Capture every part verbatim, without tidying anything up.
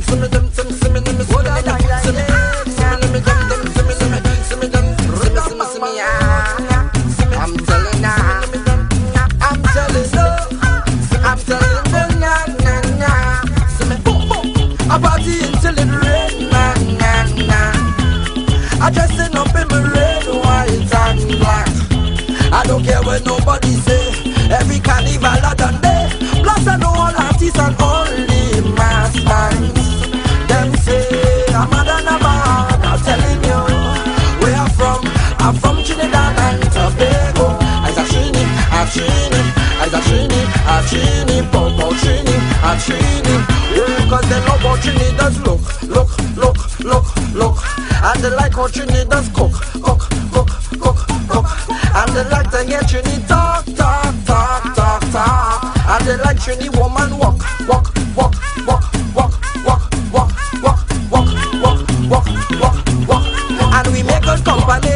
some of them, some, some of them, some of them, some of them, some of them, some of them, some of them, some of them, some of them, yeah. I'm telling ya, I'm telling you, I'm telling you, na na na. Some of them, I party until it rain, na na na. I dressing up in my red, white and black. I don't care what nobody say. Every carnival I done there. Plus I know all artists and only mass bands. Them say I'm mad and I'm mad. I'm telling you where I'm from. I'm from Trinidad and Tobago. I's a Trini, a Trini, I's a Trini, a Trini, Popo Trini, a Trini. Yeah, cause they love how Trini does look, look, look, look, look. And they like how Trini does cook, cook, cook, cook, cook. And they like to hear Trini talk, talk, talk, talk, talk. And they like Trini woman walk, walk, walk, walk, walk, walk, walk, walk, walk, walk, walk, walk, walk. And we make good company,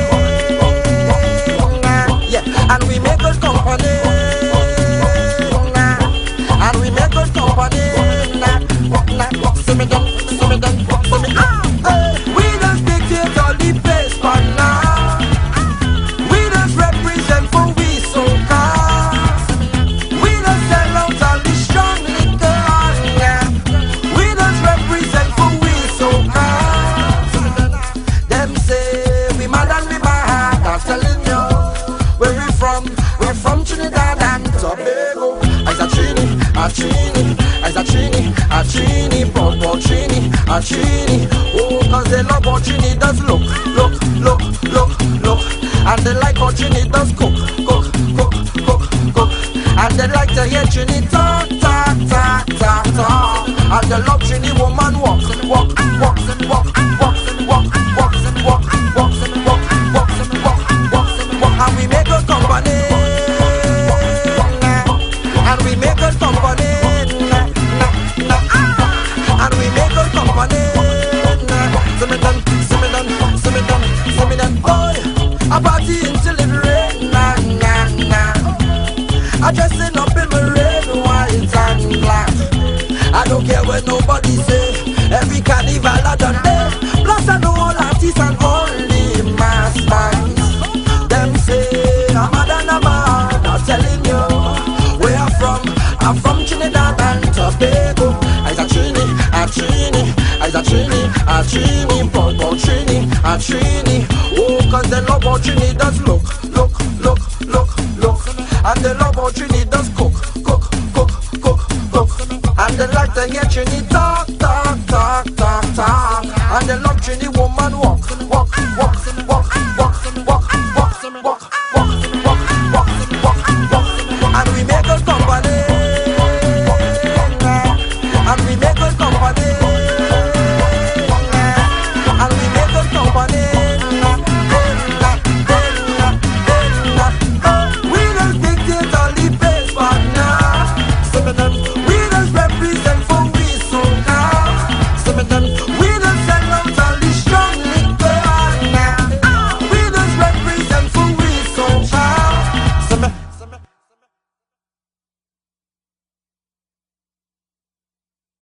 yeah. And we make good company, and we make good company. See me done, see me done, see me done. We just dictate all the place for now. We just represent for we soca. We just sell out all the strong liquor, yeah. We just represent for we soca. Them say we mad and we bad. I'm telling you where we from. We're from Trinidad and Tobago. I's a Trini, a Trini, I's a Trini, a Trini, Popo Trini, a Trini. Oh, cause they love how Trini does look, look, look, look, look. And they like how Trini does cook, cook, cook, cook, cook. And they like to hear Trini talk, talk, talk, talk, talk. And they love Trini woman walk, walk, walk, walk, walk, walk, walk, walk, walk, walk, walk, walk, walk, walk. And we make good company, and we make good company, and we make good company. See me done, see me done, see me done, see me done. Boy, I party until it rain, na na na. I dressing up in my red, white and black. I don't care what nobody say. Every carnival I done there. Plus I know all artists and only mass bands. Them say I'm mad and I'm mad. I'm telling you where I'm from. I'm from Trinidad and Tobago. I's a Trini, a Trini, I's a Trini, a Trini, Popo Trini, a Trini. Oh, cause they love how Trini does look, look, look, look, look. And they love how Trini does cook, cook, cook, cook, cook. And they like to hear Trini talk, talk, talk, talk, talk. And they love Trini woman